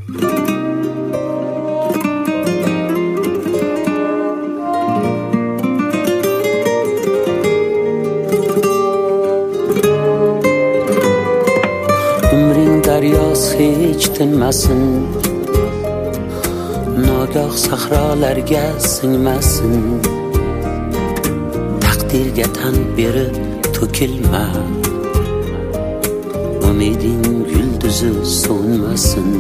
daryosi hech tinmasin, nogoh sahrolarga singmasin. Taqdirga tan berib to'kilma, umiding yulduzi so'nmasin.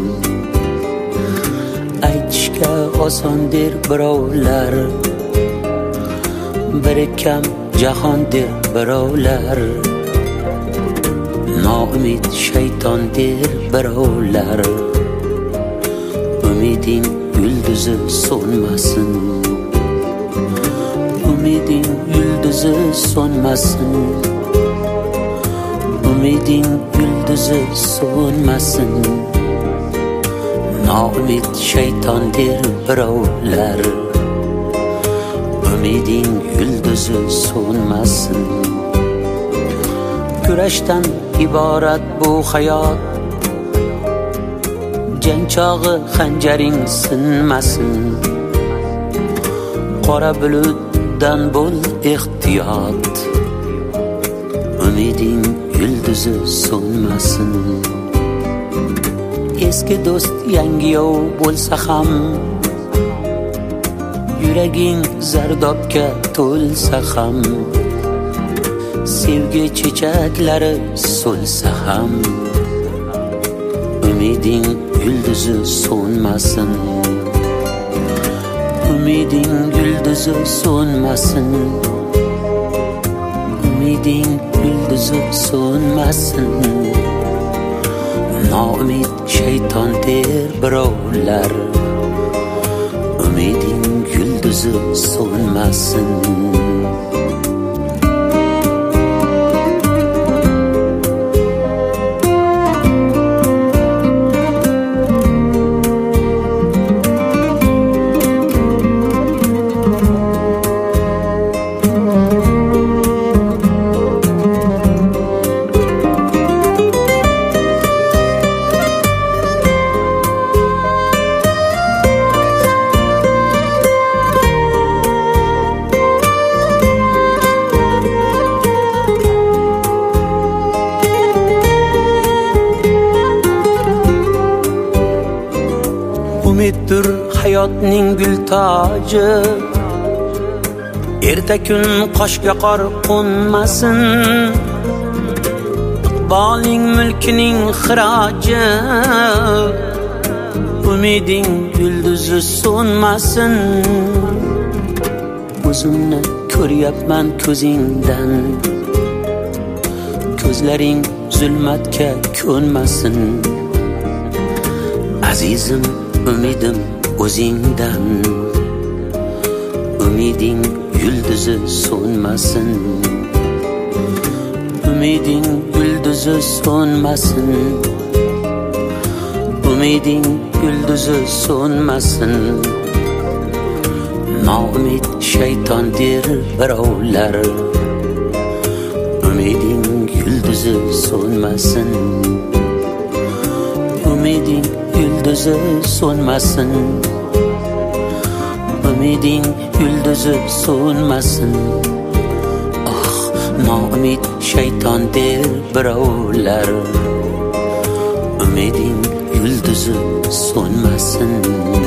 Aytishga oson der birovlar, biri kam jahon der birovlar. Noumid shayton der birovlar, umiding yulduzi so'nmasin. Umiding yulduzi so'nmasin, umiding yulduzi so'nmasin. Noumid shayton der birovlar, umiding yulduzi so'nmasin. Kurashdan iborat bu hayot, jang chog'i xanjaring sinmasin. Qora bulutdan bo'l ehtiyot, umiding yulduzi so'nmasin. Eski do'st yangi yov bo'lsa ham, yuraging zardobga to'lsa ham, sevgi chechaklari so'lsa ham, umiding yulduzi so'nmasin. Umiding yulduzi so'nmasin, umiding yulduzi so'nmasin. Noumid shayton der birovlar, umiding yulduzi so'nmasin. Umiddir hayotning gul toji, erta kun qoshga qor qo'nmasin. Iqboling mulkining xiroji, umiding yulduzi so'nmasin. O'zimni ko'ryapman ko'zingdan, ko'zlaring zulmatga ko'nmasin. Azizim umidim o'zingdan, umiding yulduzi so'nmasin. Umiding yulduzi so'nmasin, umiding yulduzi so'nmasin. Noumid shayton der birovlar, umiding yulduzi so'nmasin. Umiding yulduzi so'nmasin, umiding yulduzi so'nmasin. Oh, noumid shayton der birovlar, umiding yulduzi so'nmasin.